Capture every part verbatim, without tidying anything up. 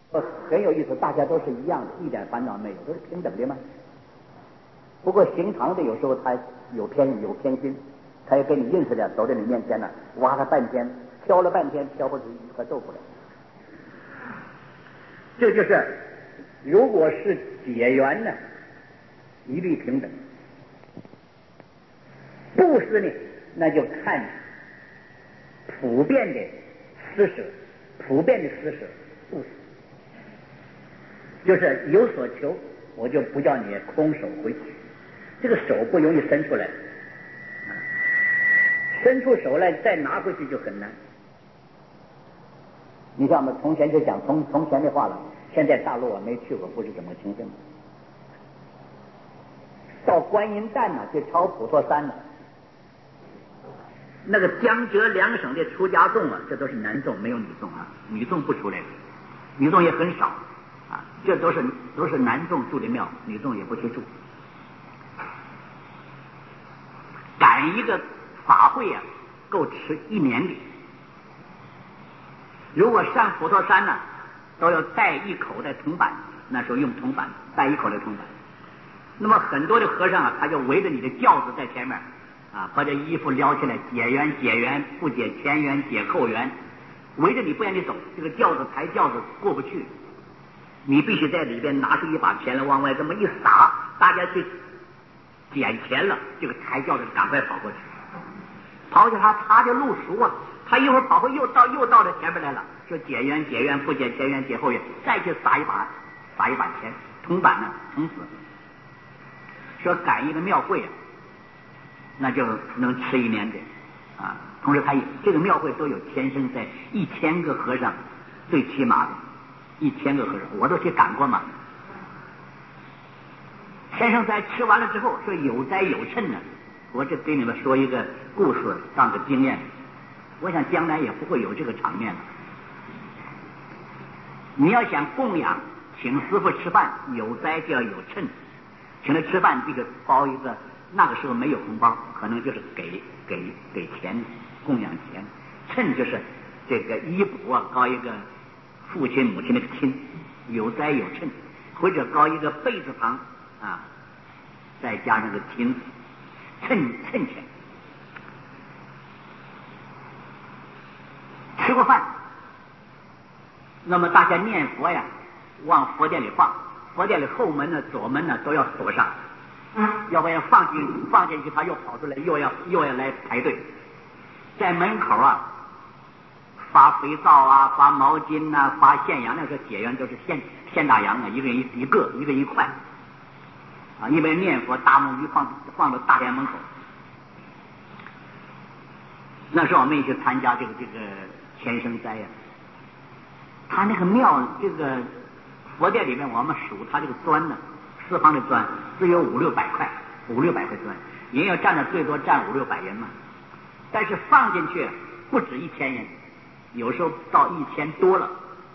很有意思，大家都是一样的，一点烦恼没有，都是平等的嘛。不过行常的有时候他有偏有偏心，他也跟你硬似的走在你面前呢，挖了半天，挑了半天，挑不出一块豆腐来。这就是，如果是解缘呢，一律平等；布施呢，那就看普遍的施舍，普遍的施舍布施。就是有所求，我就不叫你空手回去。这个手不容易伸出来，伸出手来再拿回去就很难。你像我们从前就讲从从前的话了，现在大陆啊没去过，不是怎么情形。到观音站呢，去超普陀山呢，那个江浙两省的出家众啊，这都是男众，没有女众啊，女众不出来的，女众也很少。啊，这都是都是男众住的庙，女众也不去住。赶一个法会啊，够吃一年的。如果上普陀山呢，都要带一口的铜板，那时候用铜板带一口的铜板。那么很多的和尚啊，他就围着你的轿子在前面啊，把这衣服撩起来，解缘解缘，不解前缘解后缘，围着你不让你走，这个轿子抬轿子过不去。你必须在里边拿出一把钱来，往外这么一撒，大家去捡钱了，这个抬轿子赶快跑过去，跑去他他的路熟啊，他一会儿跑回又到又到这前面来了，说解缘解缘，不解前缘解后缘，再去撒一把撒一把钱，铜板呢铜子，说赶一个庙会啊，那就能吃一年的啊。同时他这个庙会都有天生在一千个和尚，最起码的。一千个和尚，我都去赶过嘛。先生在吃完了之后说有灾有谶呢，我这给你们说一个故事当个经验，我想将来也不会有这个场面了。你要想供养，请师傅吃饭，有灾就要有谶，请他吃饭必须包一个，那个时候没有红包，可能就是给给给钱供养钱，谶就是这个衣钵啊，高一个父亲母亲那个亲，有灾有谶，或者高一个贝字旁啊，再加上个亲，谶谶钱。吃过饭，那么大家念佛呀，往佛殿里放，佛殿里后门呢、左门呢都要锁上，要不然放进放进去，他又跑出来，又要又要来排队，在门口啊。发肥皂啊，发毛巾啊，发现洋，那时候解缘都是现现大洋啊，一个人一个，一个一块啊，一边念佛，大木鱼放放到大殿门口。那时候我们也去参加这个这个前生斋呀、啊，他那个庙这个佛殿里面，我们数他这个砖呢，四方的砖只有五六百块，五六百块砖，人要站的最多站五六百人嘛，但是放进去不止一千人。有时候到一千多了，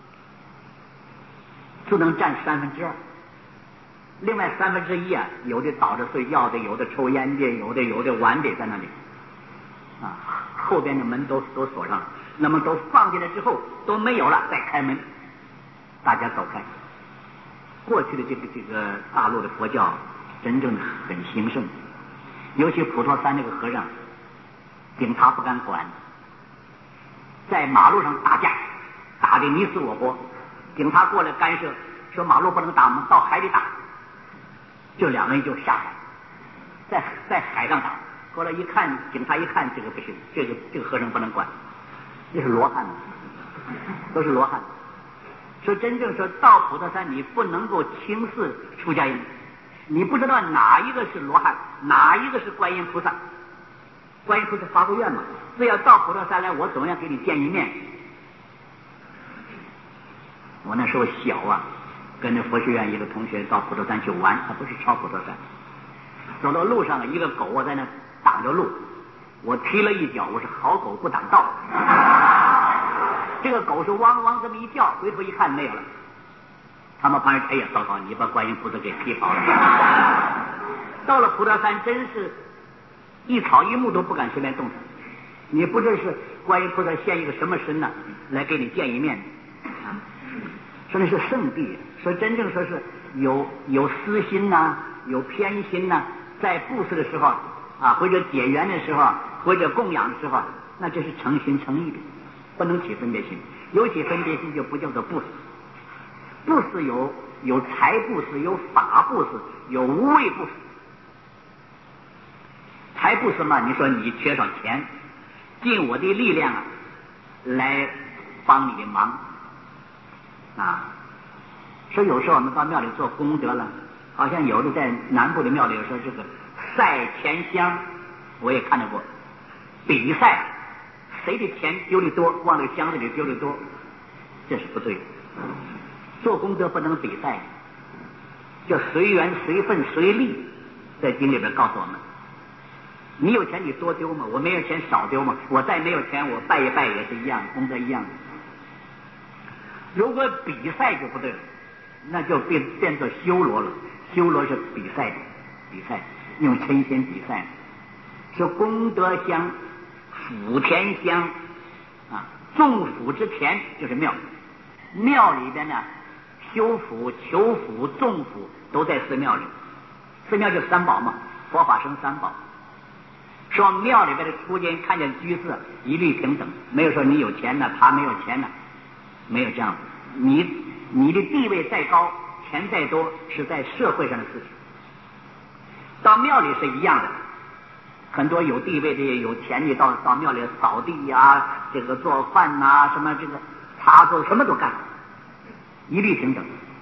只能占三分之二。另外三分之一啊，有的倒着睡觉的，有的抽烟的，有的有的玩的在那里，啊，后边的门都都锁上了。那么都放进来之后都没有了，再开门，大家走开。过去的这个这个大陆的佛教真正的很兴盛，尤其普陀山那个和尚，警察不敢管。在马路上打架，打得你死我活，警察过来干涉，说马路不能打，我们到海里打。这两个人就下海，在在海上打。后来一看，警察一看这个不行，这个这个和尚不能管，这是罗汉，都是罗汉。说真正说到普陀山，你不能够轻视出家人，你不知道哪一个是罗汉，哪一个是观音菩萨。观音菩萨发过愿嘛，只要到普陀山来，我总要给你见一面。我那时候小啊，跟着佛学院一个同学到普陀山去玩，他不是超普陀山，走到路上一个狗啊在那挡着路，我踢了一脚，我是好狗不挡道。这个狗是汪汪这么一叫，回头一看没有了。他们旁边，哎呀，糟糕，你把观音菩萨给踢跑了。到了普陀山，真是一草一木都不敢随便动它，你不知是观音菩萨现一个什么身呢，来给你见一面。 说那是圣地，说真正说是有有私心呐、啊，有偏心呐、啊，在布施的时候啊，或者结缘的时候，或者供养的时候，那这是诚心诚意的，不能起分别心。有起分别心就不叫做布施。布施有有财布施，有法布施，有无畏布施。财布施嘛，你说你缺少钱，尽我的力量啊，来帮你的忙啊。说有时候我们到庙里做功德了，好像有的在南部的庙里说这个赛钱香，我也看到过，比赛谁的钱丢的多，往那个箱子里丢的多，这是不对的。做功德不能比赛，叫随缘随分随力，在经里边告诉我们。你有钱你多丢嘛，我没有钱少丢嘛，我再没有钱我拜一拜也是一样，功德一样的。如果比赛就不对了，那就变变作修罗了。修罗是比赛，比赛用神仙比赛，是功德香、福田香啊，众福之田就是庙，庙里边呢，修福、求福、众福都在寺庙里。寺庙就三宝嘛，佛法僧三宝。说庙里边的出家人看见居士一律平等，没有说你有钱呢，他没有钱呢，没有这样。你你的地位再高，钱再多，是在社会上的事情。到庙里是一样的，很多有地位的、有钱的到到庙里扫地呀、啊，这个做饭呐、啊，什么这个茶桌什么都干，一律平等。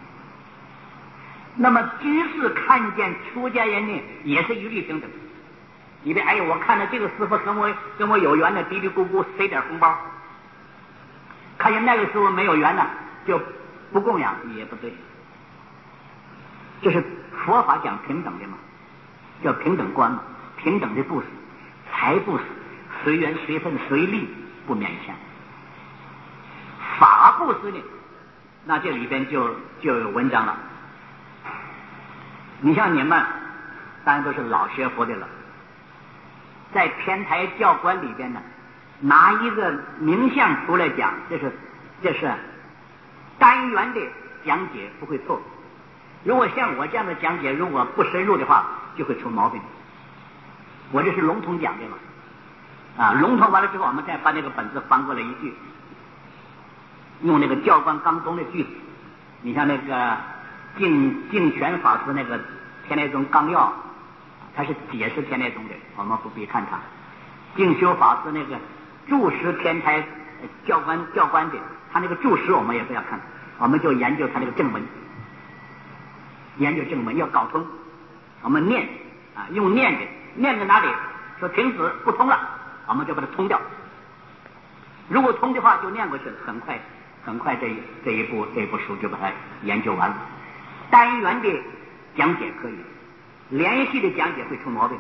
那么居士看见出家人呢，也是一律平等。因为哎呀，我看到这个师傅跟我跟我有缘的，嘀嘀咕咕塞点红包；看见那个师傅没有缘的，就不供养，也不对。这是佛法讲平等的嘛，叫平等观嘛，平等的布施，财布施，随缘随分随力，不勉强。法布施呢，那这里边就就有文章了。你像你们，当然都是老学佛的了。在天台教官里边呢，拿一个名相出来讲，这是这是单元的讲解不会错。如果像我这样的讲解，如果不深入的话，就会出毛病。我这是笼统讲的嘛，啊，笼统完了之后，我们再把那个本子翻过来一句，用那个教官刚中的句子。你像那个净净权法师那个天台宗纲要。他是解释天台宗的，我们不必看他。净修法师那个注释天台教官教官的，他那个注释我们也不要看，我们就研究他那个正文，研究正文要搞通。我们念啊，用念的，念在哪里？说停止不通了，我们就把它通掉。如果通的话，就念过去了，很快很快这一这一部这一部书就把它研究完了。单元的讲解可以。连续的讲解会出毛病，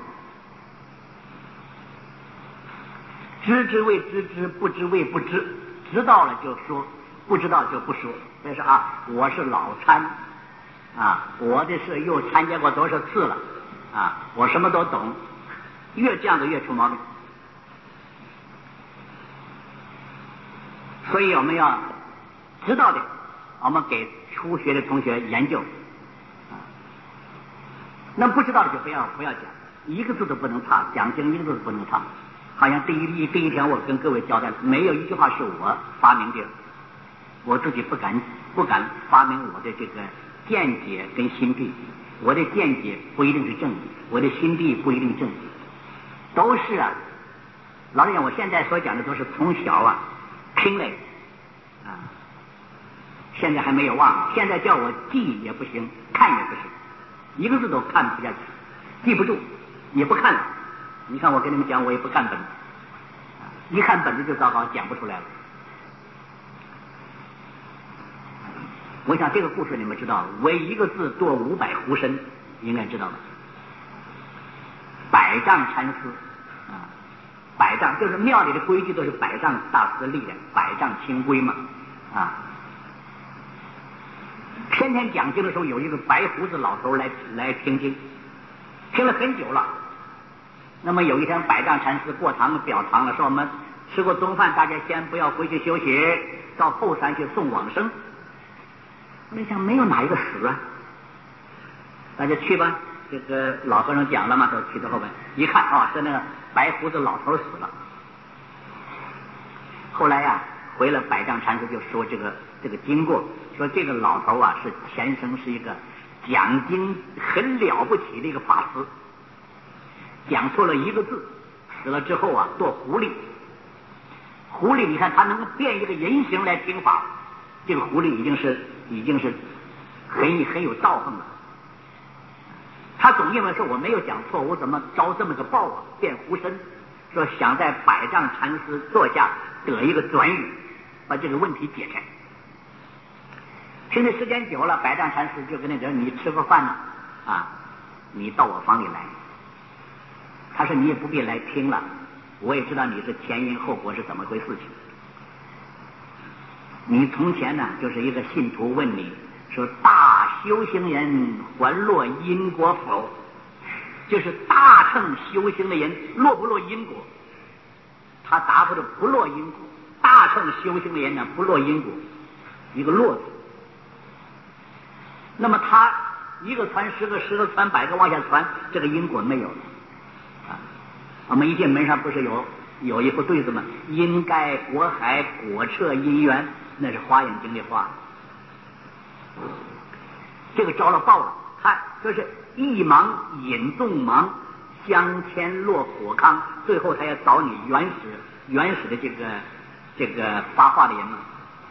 知之谓知之，不知谓不知，知道了就说，不知道就不说。所以说啊，我是老参啊，我这是又参加过多少次了啊，我什么都懂，越这样的越出毛病。所以我们要知道的，我们给初学的同学研究。那不知道的就不要不要讲，一个字都不能差，讲经一个字都不能差。好像第一第一天我跟各位交代，没有一句话是我发明的，我自己不敢不敢发明我的这个见解跟心地，我的见解不一定是正的，我的心地不一定正，都是啊。老实讲，我现在所讲的都是从小啊听来啊，现在还没有忘，现在叫我记也不行，看也不行。一个字都看不下去，记不住，也不看了。你看我跟你们讲，我也不看本子，一看本子就糟糕，讲不出来了。我想这个故事你们知道，为一个字多五百壶身，应该知道吧？百丈禅师啊，百丈就是庙里的规矩都是百丈大师立的，百丈清规嘛啊。天天讲经的时候，有一个白胡子老头来来听经，听了很久了。那么有一天，百丈禅师过堂表堂了，说我们吃过中饭，大家先不要回去休息，到后山去送往生。 你想没有哪一个死啊？大家去吧。这个老和尚讲了嘛，都去到后边一看啊，是那个白胡子老头死了。后来呀、啊，回了百丈禅师就说这个这个经过，说这个老头啊是前生是一个讲经很了不起的一个法师，讲错了一个字，死了之后啊做狐狸。狐狸你看他能变一个人形来听法，这个狐狸已经是已经是很很有道行了。他总认为说我没有讲错，我怎么招这么个报啊？变狐身，说想在百丈禅师座下得一个转语，把这个问题解开。听的时间久了，百丈禅师就跟那人你吃过饭呢啊，你到我房里来。他说你也不必来听了，我也知道你是前因后果是怎么回事情。你从前呢就是一个信徒问你说大修行人还落因果否？就是大乘修行的人落不落因果？他答复的不落因果。大乘修行的人呢不落因果，一个落字。那么他一个传十个，十个传百个往下传，这个因果没有了啊。我们一进门上不是有有一副对子吗？因盖果海果彻因缘，那是华严经的话。这个着了报了，看就是一盲引众盲，相牵落火坑，最后他要找你原始原始的这个这个发话的人了。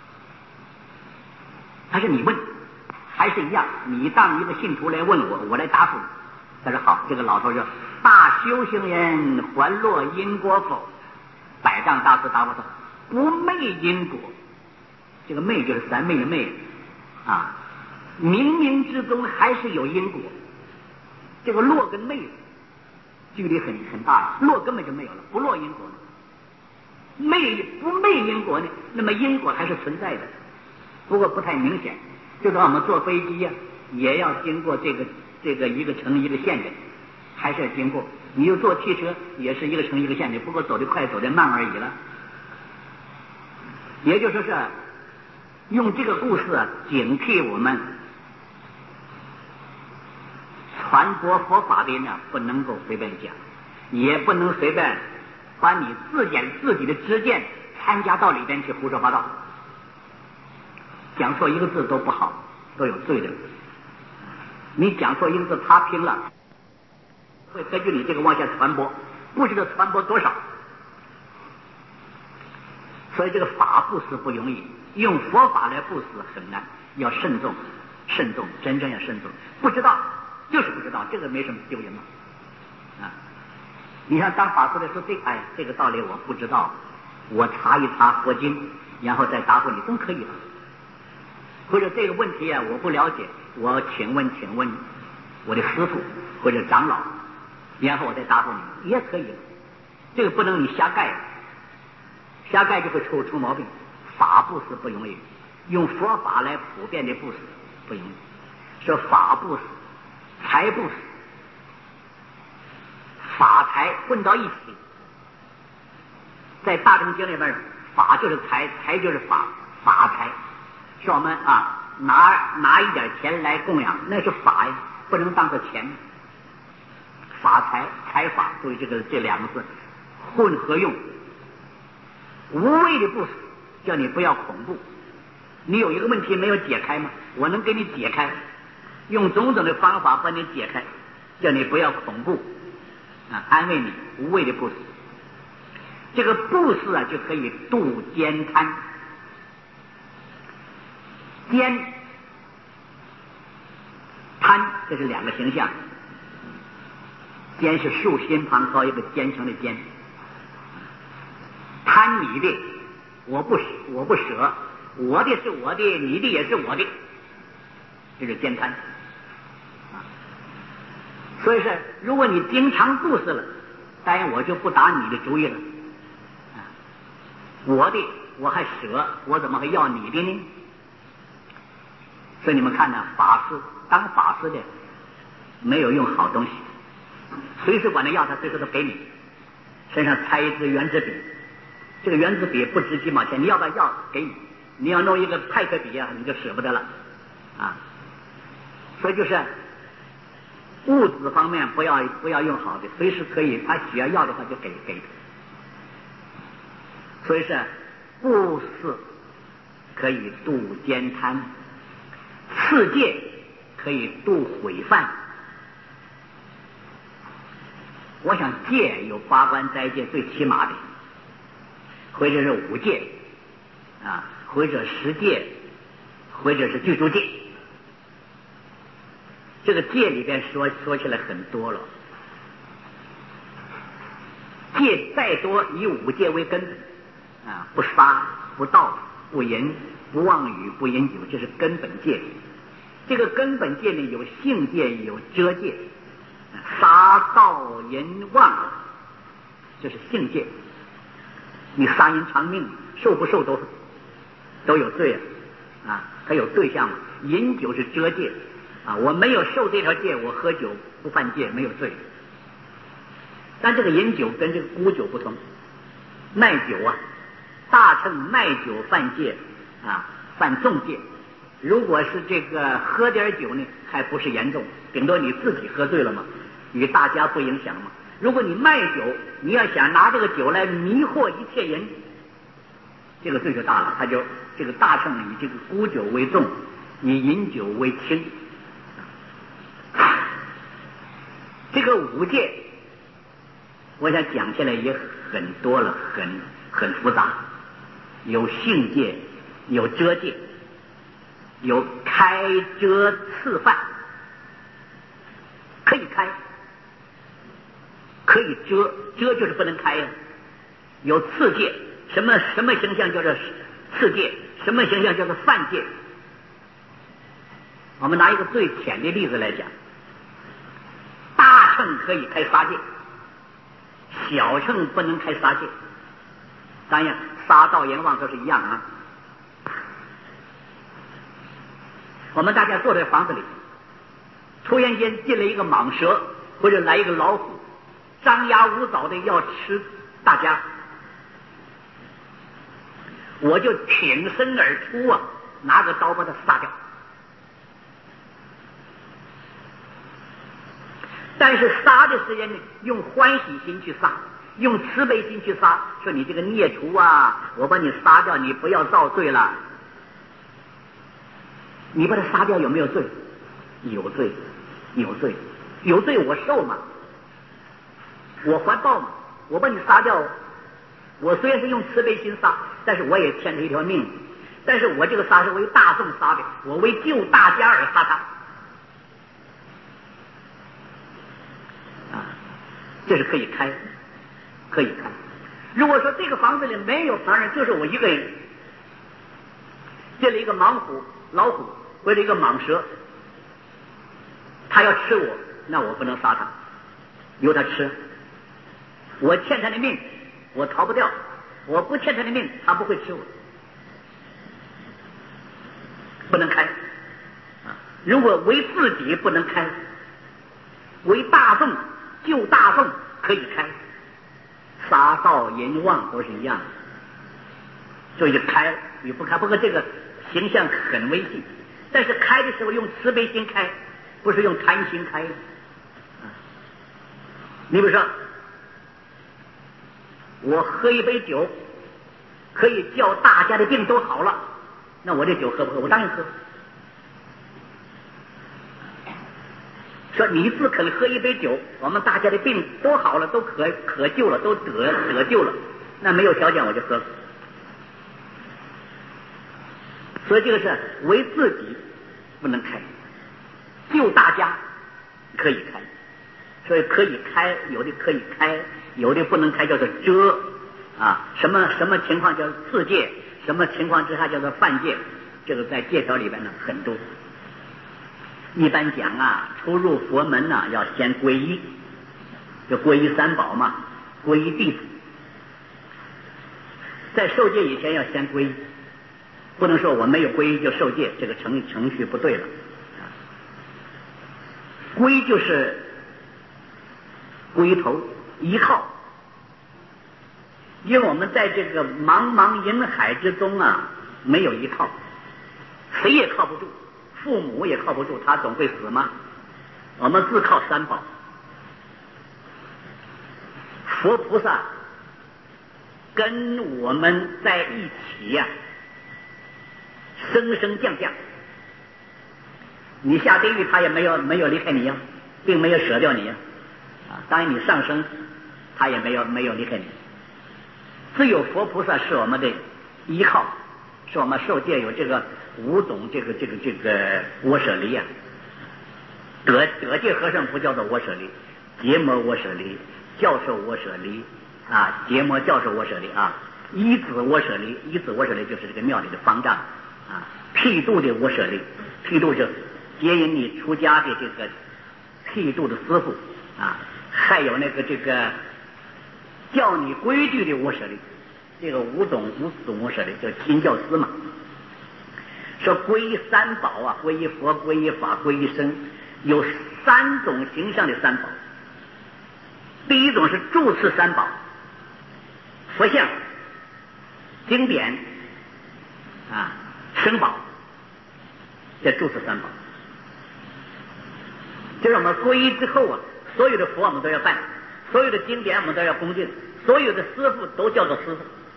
他是你问，还是一样，你当一个信徒来问我，我来答复你。他说好，这个老头说大修行人还落因果否？百丈大师答复说不昧因果。这个昧就是三昧的昧啊，冥冥之中还是有因果。这个落跟昧距离很很大，落根本就没有了，不落因果呢，昧不昧因果呢？那么因果还是存在的，不过不太明显。就说我们坐飞机呀、啊，也要经过这个这个一个城一个县的，还是要经过。你又坐汽车，也是一个城一个县的，不过走得快走得慢而已了。也就是说是用这个故事啊，警惕我们传播佛法的人呢，不能够随便讲，也不能随便把你自己自己的知见参加到里边去胡说八道，讲错一个字都不好，都有罪的。你讲错一个字，他听了会根据你这个往下传播，不知道传播多少。所以这个法布施不容易，用佛法来布施很难，要慎重慎重，真正要慎重。不知道就是不知道，这个没什么丢人嘛啊！你像当法师的说这哎这个道理我不知道，我查一查佛经，然后再答复你，都可以了。或者这个问题啊我不了解，我请问请问我的师父或者长老，然后我再答复你也可以了。这个不能你瞎盖，瞎盖就会出出毛病。法布施不容易，用佛法来普遍的布施不容易。说法布施、财布施、法财混到一起，在大乘经里边，法就是财，财就是法，法财。说我们啊拿拿一点钱来供养，那是法呀，不能当做钱。法财财法，注意这个这两个字混合用，无谓的布施，叫你不要恐怖。你有一个问题没有解开吗？我能给你解开，用种种的方法把你解开，叫你不要恐怖啊，安慰你，无谓的布施。这个布施啊，就可以度奸贪。奸贪这是两个形象，奸是竖心旁高一个奸臣的奸，贪你的我不我不舍，我的是我的，你的也是我的，这是奸贪啊。所以说如果你经常布施了，当然我就不打你的主意了啊，我的我还舍，我怎么会要你的呢？所以你们看呢，法师当法师的没有用好东西，随时管他要，他随时都给你。身上插一支圆珠笔，这个圆珠笔不值几毛钱，你要不要要给你？你要弄一个派克笔啊，你就舍不得了啊，所以就是物质方面不要不要用好的，随时可以，他只要要的话就给给。所以是布施可以度奸贪，持戒可以度毁犯。我想戒有八关斋戒最起码的，或者是五戒啊，或者十戒，或者是具足戒。这个戒里边说说起来很多了，戒再多以五戒为根本啊，不杀不盗不淫不妄语不饮酒，这是根本戒。这个根本戒里有性戒有遮戒，杀盗淫妄这是性戒。你杀淫偿命受不受都都有罪啊，啊它有对象嘛。饮酒是遮戒啊，我没有受这条戒，我喝酒不犯戒，没有罪。但这个饮酒跟这个沽酒不同，卖酒啊，大乘卖酒犯戒啊，犯重戒。如果是这个喝点酒呢，还不是严重，顶多你自己喝醉了嘛，与大家不影响嘛。如果你卖酒，你要想拿这个酒来迷惑一切人，这个罪就大了。他就这个大乘以这个沽酒为重，以饮酒为轻。这个五戒，我想讲起来也很多了，很很复杂，有性戒，有遮戒，有开遮次犯，可以开，可以遮，遮就是不能开呀。有次戒，什么什么形象叫做次戒，什么形象叫做犯戒。我们拿一个最浅的例子来讲，大乘可以开杀戒，小乘不能开杀戒。当然杀盗淫妄都是一样啊。我们大家坐在房子里，突然间进来一个蟒蛇或者来一个老虎，张牙舞爪的要吃大家，我就挺身而出啊，拿个刀把它杀掉。但是杀的时间呢，用欢喜心去杀，用慈悲心去杀，说你这个孽畜啊，我把你杀掉，你不要造罪了。你把他杀掉有没有罪？有罪，有罪，有罪我受嘛，我还报嘛。我把你杀掉，我虽然是用慈悲心杀，但是我也欠他一条命。但是我这个杀是为大众杀的，我为救大家而杀他。啊，这是可以开，可以开。如果说这个房子里没有旁人，就是我一个人，进了一个猛虎、老虎或者一个蟒蛇，他要吃我，那我不能杀他，由他吃。我欠他的命，我逃不掉；我不欠他的命，他不会吃我。不能开啊！如果为自己不能开，为大众救大众可以开。杀盗淫妄都是一样的，所以就开了，你不开。不过这个形象很微细，但是开的时候用慈悲心开，不是用贪心开。你比如说，我喝一杯酒，可以叫大家的病都好了，那我这酒喝不喝？我当然喝。说你自肯喝一杯酒，我们大家的病都好了，都可可救了，都得得救了，那没有条件我就喝。所以这个是为自己不能开，救大家可以开。所以可以开，有的可以开，有的不能开，叫做遮啊。什么什么情况叫做自戒，什么情况之下叫做犯戒，这个在戒条里边呢很多。一般讲啊，出入佛门呢、啊、要先皈依，就皈依三宝嘛，皈依弟子。在受戒以前要先皈依，不能说我没有皈依就受戒，这个程程序不对了。皈就是归头依靠，因为我们在这个茫茫人海之中啊，没有依靠，谁也靠不住， 父母也靠不住，他总会死吗？我们自靠三宝。佛菩萨跟我们在一起呀、啊，升升降降。你下地狱，他也没有没有离开你呀、啊，并没有舍掉你呀、啊。啊，当然你上升，他也没有没有离开你。只有佛菩萨是我们的依靠，是我们受戒有这个五种这个这个这个我舍离呀、啊。得得戒和尚不叫做我舍离，结魔我舍离，教授我舍离啊，结魔教授我舍离啊，依子我舍离，依子我舍离就是这个庙里的方丈啊，剃度的我舍离，剃度就接引你出家的这个剃度的师傅啊，还有那个这个教你规矩的我舍离，这个五种五种我舍离叫亲教师嘛。说皈依三宝啊，皈依佛，皈依法，皈依僧，有三种形象的三宝。第一种是住持三宝，佛像、经典啊、僧宝，这住持三宝。就是我们皈依之后啊，所有的佛我们都要拜，所有的经典我们都要恭敬，所有的师父都叫做师父。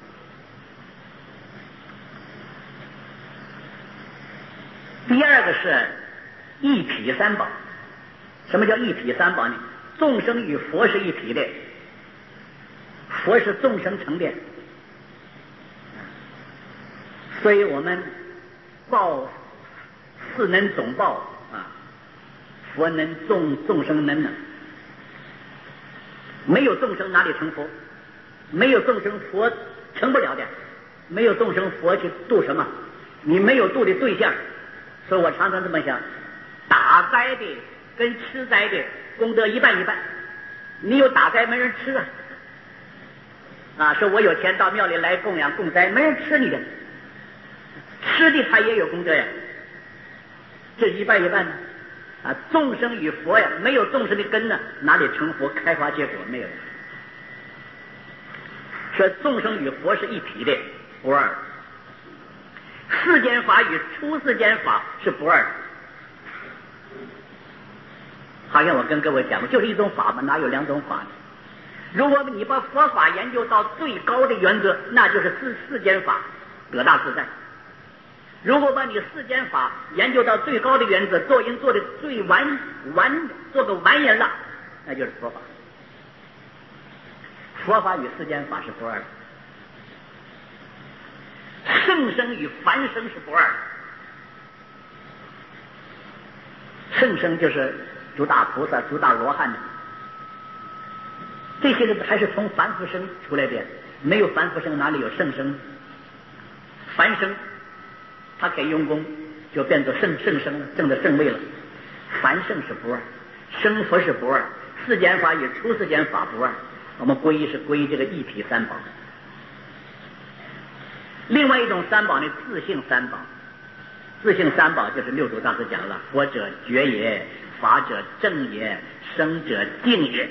第二个是一体三宝。什么叫一体三宝呢？众生与佛是一体的，佛是众生成的，所以我们报四能总报啊，佛能众众生能呢，没有众生哪里成佛？没有众生佛成不了的，没有众生佛去度什么？你没有度的对象。所以我常常这么想，打斋的跟吃斋的功德一半一半，你有打斋没人吃啊！啊，说我有钱到庙里来供养供斋，没人吃你的，吃的他也有功德呀，这一半一半呢。啊，众生与佛呀，没有众生的根呢，哪里成佛开花结果？没有。说众生与佛是一体的，不二。世间法与出世间法是不二的。好像我跟各位讲过，就是一种法嘛，哪有两种法呢？如果你把佛法研究到最高的原则，那就是世世间法，得大自在。如果把你世间法研究到最高的原则，做人做的最完完，做个完人了，那就是佛法。佛法与世间法是不二的。圣生与凡生是不二的。圣生就是诸大菩萨、诸大罗汉的，这些人还是从凡夫生出来的，没有凡夫生哪里有圣生？凡生他可以用功，就变作圣圣生了，证得圣位了。凡圣是不二，生佛是不二，世间法与出世间法不二。我们皈依是皈依这个一体三宝。另外一种三宝呢，自性三宝。自性三宝就是六祖大师讲了：佛者觉也，法者正也，生者净也。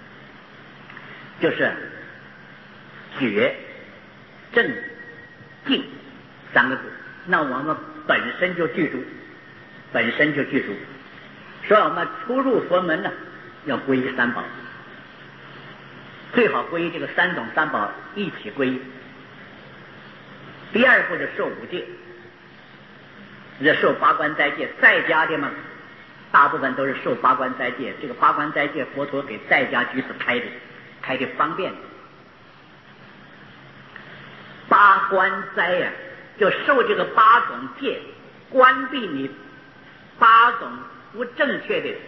就是觉、正、净三个字。那我们本身就具足，本身就具足。所以我们初入佛门呢，要皈依三宝，最好皈依这个三种三宝一起皈依。第二步就受五戒，这受八关斋戒，在家的嘛，大部分都是受八关斋戒。这个八关斋戒，佛陀给在家居士开的，开的方便。八关斋呀、啊，就受这个八种戒，关闭你八种不正确的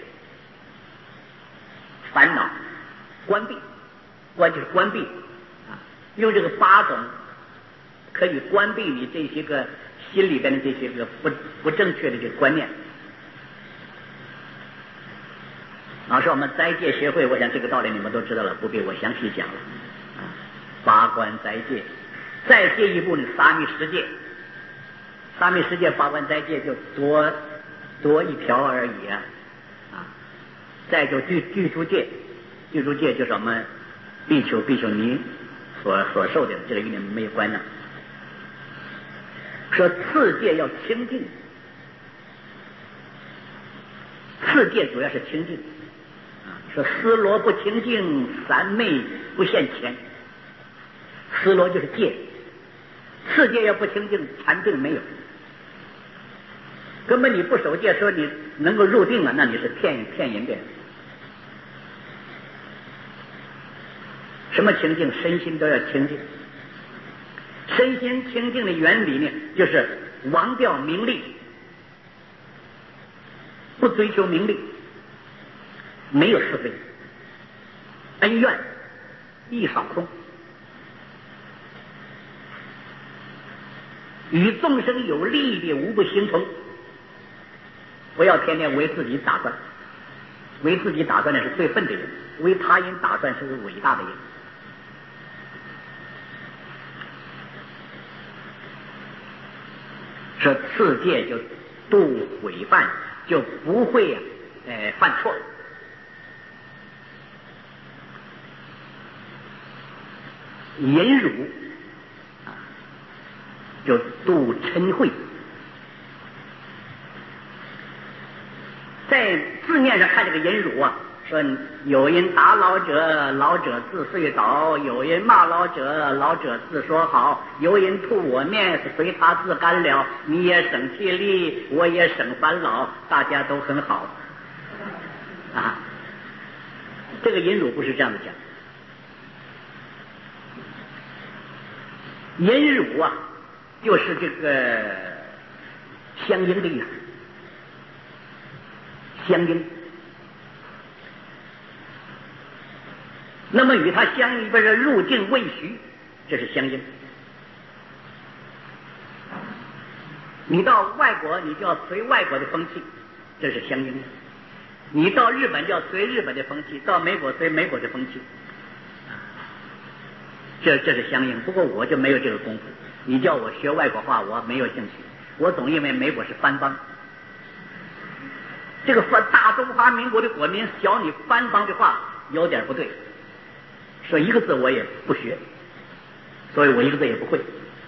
烦恼，关闭，关就是关闭啊，用这个八种可以关闭你这些个心里边的这些个不不正确的这个观念。老师，我们斋戒学会，我想这个道理你们都知道了，不必我详细讲了。啊，八关斋戒，再戒一步呢，沙弥十戒。沙弥十戒，八关斋戒就多多一条而已啊。啊，再就具具足戒，具足戒就是我们比丘比丘尼所所受的，这个与你们没有关呢。说次戒要清净， 四戒主要是清净，说丝罗不清净，三昧不现前。丝罗就是戒，四戒要不清净，禅定没有。根本你不守戒，说你能够入定了，那你是骗骗人的。什么清净？身心都要清净。身心清净的原理呢，就是忘掉名利，不追求名利，没有是非，恩怨一扫空，与众生有利的无不形同。不要天天为自己打算，为自己打算的是最笨的人，为他人打算是伟大的人。说次戒就度毁犯，就不会啊，呃，犯错。忍辱啊，就度嗔恚。在字面上看这个忍辱啊，说有人打老者，老者自睡倒；有人骂老者，老者自说好；有人吐我面，随他自干了。你也省气力，我也省烦恼，大家都很好啊。这个忍辱不是这样的讲，忍辱啊，就是这个相应的意思，相应。那么与它相应边的入境未徐，这是相应。你到外国，你就要随外国的风气，这是相应的。你到日本就要随日本的风气，到美国随美国的风气，这这是相应。不过我就没有这个功夫，你叫我学外国话，我没有兴趣。我总认为美国是藩邦，这个大中华民国的国民教你藩邦的话有点不对。说一个字我也不学，所以我一个字也不会。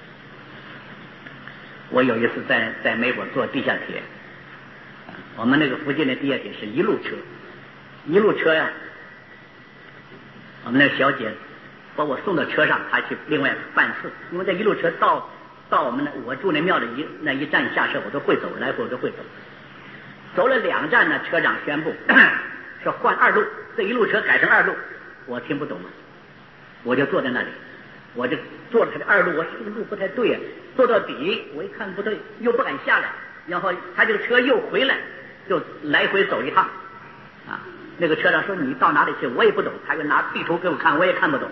我有一次在在美国坐地下铁，我们那个附近的地下铁是一路车，一路车呀，我们那小姐把我送到车上，她去另外办事，因为在一路车到到我们那我住那庙的一那一站下车，我都会走，来回我都会走。走了两站呢，车长宣布说换二路，这一路车改成二路，我听不懂了。我就坐在那里，我就坐了他的二路，我说这个路不太对呀、啊，坐到底，我一看不对，又不敢下来，然后他这个车又回来，就来回走一趟，啊，那个车长说你到哪里去？我也不懂，他就拿地图给我看，我也看不懂。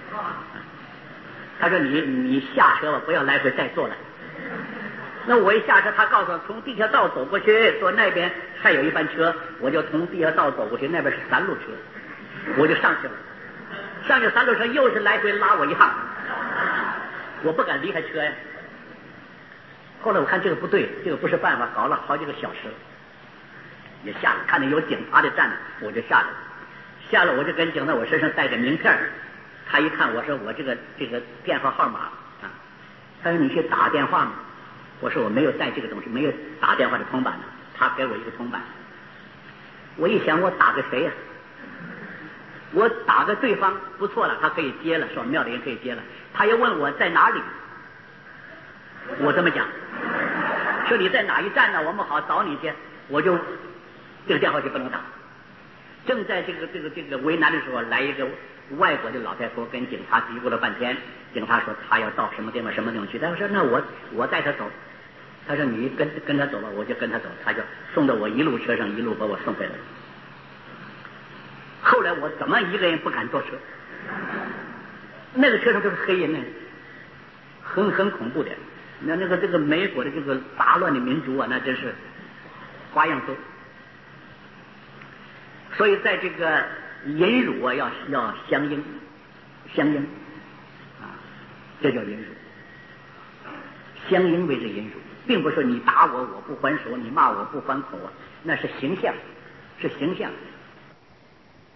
他说你你下车吧，不要来回再坐了。那我一下车，他告诉我从地下道走过去，说那边还有一班车，我就从地下道走过去，那边是三路车，我就上去了。上去三路车又是来回拉我一趟，我不敢离开车呀。后来我看这个不对，这个不是办法，搞了好几个小时，也下来，看见有警察的站，我就下来，下来我就跟警察我身上带个名片，他一看我说我这个这个电话号码啊，他说你去打电话吗？我说我没有带这个东西，没有打电话的铜板呢。他给我一个铜板，我一想我打给谁呀、啊？我打给对方不错了，他可以接了，说庙里人可以接了。他又问我在哪里，我这么讲，说你在哪一站呢？我们好找你去。我就这个电话就不能打。正在这个这个这个为难的时候，来一个外国的老太婆跟警察嘀咕了半天。警察说他要到什么地方什么地方去，他说那我我带他走。他说你跟跟他走吧，我就跟他走。他就送到我一路车上，一路把我送回来。后来我怎么一个人不敢坐车？那个车上都是黑人呢，很很恐怖的。那那个这个美国的这个杂乱的民族啊，那真是花样多。所以在这个忍辱啊，要要相应，相应啊，这叫忍辱。相应为之忍辱，并不是说你打我我不还手，你骂我不还口啊，那是形象，是形象。